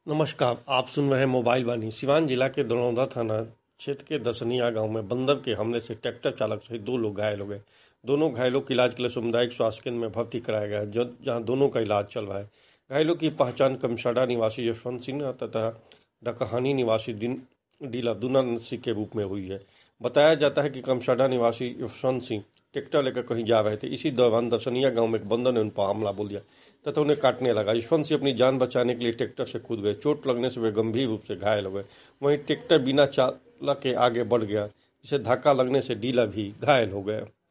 नमस्कार, आप सुन रहे हैं मोबाइल वाणी। सिवान जिला के दरौंदा थाना क्षेत्र के दसनिया गांव में बंदर के हमले से ट्रैक्टर चालक सहित 2 लोग घायल हो गए। दोनों घायलों को इलाज के लिए सामुदायिक स्वास्थ्य केंद्र में भर्ती कराया गया है, जहां दोनों का इलाज चल रहा है। घायलों की पहचान कमसाडा निवासी यशवंत सिंह तथा डकहानी निवासी डीला दुना सिंह के रूप में हुई है। बताया जाता है कि कमसाडा निवासी यशवंत सिंह ट्रैक्टर लेकर कहीं जा रहे थे। इसी दौरान दसनिया गांव में एक बंदर ने उन पर हमला बोल दिया तथा उन्हें काटने लगा। यशवंत सिंह अपनी जान बचाने के लिए ट्रैक्टर से कूद गए। चोट लगने से वे गंभीर रूप से घायल हो गए। वहीं ट्रैक्टर बिना चालक के आगे बढ़ गया, जिसे धक्का लगने से डीलर भी घायल हो गया।